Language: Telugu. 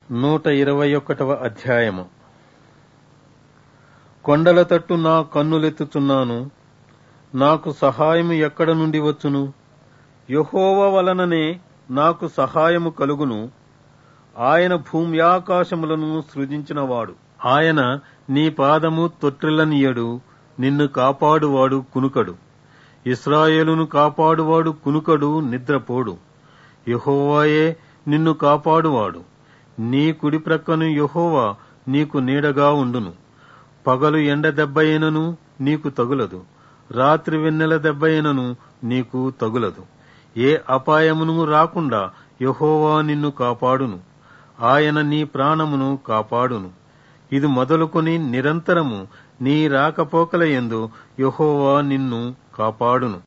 121వ అధ్యాయము. కొండల తట్టు నా కన్నులెత్తుచున్నాను, నాకు సహాయము ఎక్కడ నుండి వచ్చును? యెహోవా వలననే నాకు సహాయము కలుగును. ఆయన భూమ్యాకాశములను సృజించినవాడు. ఆయన నీ పాదము తొట్టిల్లనీయడు. నిన్ను కాపాడువాడు కునుకడు. ఇశ్రాయేలును కాపాడువాడు కునుకడు, నిద్రపోడు. యెహోవాయే నిన్ను కాపాడువాడు. నీ కుడి ప్రక్కను యెహోవా నీకు నీడగా ఉండును. పగలు ఎండ దెబ్బయినను నీకు తగులదు, రాత్రి వెన్నెల దెబ్బయినను నీకు తగులదు. ఏ అపాయమును రాకుండా యెహోవా నిన్ను కాపాడును. ఆయన నీ ప్రాణమును కాపాడును. ఇది మొదలుకొని నిరంతరము నీ రాకపోకల యందు యెహోవా నిన్ను కాపాడును.